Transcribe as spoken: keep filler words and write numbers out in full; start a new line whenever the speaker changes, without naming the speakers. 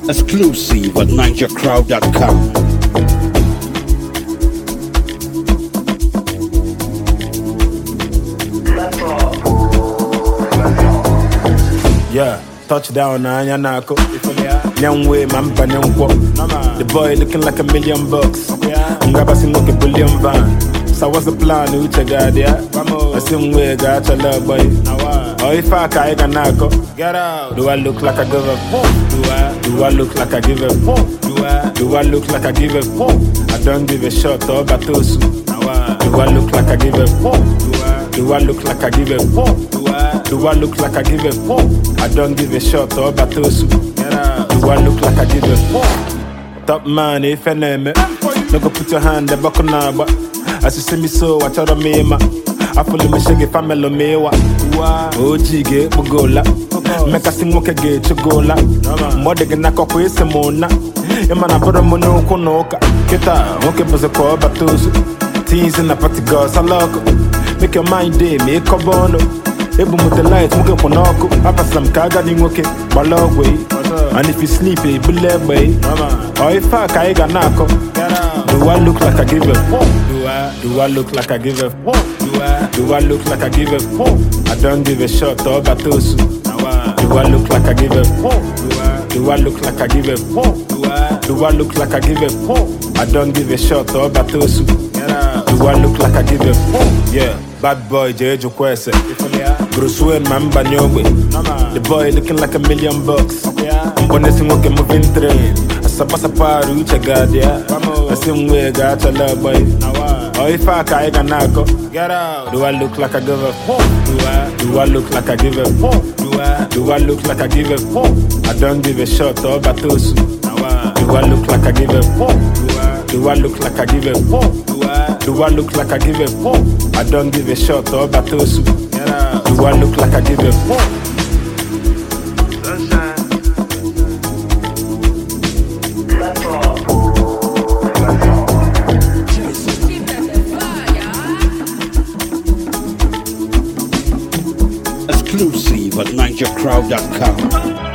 Exclusive at ninja crowd dot com.
Yeah, touchdown na anya nako. Nyangwe mampa nyangwo. The boy looking like a million bucks. Ngaba singoke billion van. So what's the plan? Uche gadia. Asimwe gacha love boy. Oh, if I kai ganako. Get out. Do I look like I give a fuck? Do I? Do I look like I give a fuck? Do I? Do I look like I give a fuck? I don't give a shot or batosu. Do I look like I give a fuck? Do I? Do I look like I give a fuck? Do I? Do I look like I give a fuck? I don't give a shot or batosu. Do I look like I give a fuck? Top man, if I name it. No go put your hand in the buckle now, but as you see me so, I tell them me ma. I follow me shaggy family me wa. O jige bugola. Make a sing moke ge chugola. Mode ge nako kwe se mona. Emana bro mono konoka. Kita moke boze ko batosu. Teens in the party girls I love. Make your mind day, make a bono. Ebu mute light, muke konoko. Papa some kaga ni moke balogwe. And if you sleepy, believe way. Or if I kaiga nako. Do I look like I give a fuck? Do I? Do I look like I give a fuck? Do I? Do I look like I give a fuck? I don't give a shot or batosu. Do I look like I give a fuck? Do I? Do I look like I give a fuck? Do I? Do I look like I give a fuck? I don't give a shot or batosu. Do I look like I give a fuck? Yeah, bad boy Jeju Kwese. Bruce Wayne mamba nyogwe. The boy looking like a million bucks. I'm gonna sing okay moving train. Asapasa paru uche gadia. Asimwe gacha love boy. Oh, if I kai ganako. Get out. Do I look like I give a fuck? Do I? Do I look like I give a fuck? Do I? Do I look like I give a fuck? I don't give a shot or batosu. Do I look like I give a fuck? Do I? Do I look like I give a fuck? Do I? Do I look like I give a fuck? I don't give a shot or batosu. Do I look like I give a fuck?
Exclusive at ninja crowd dot com.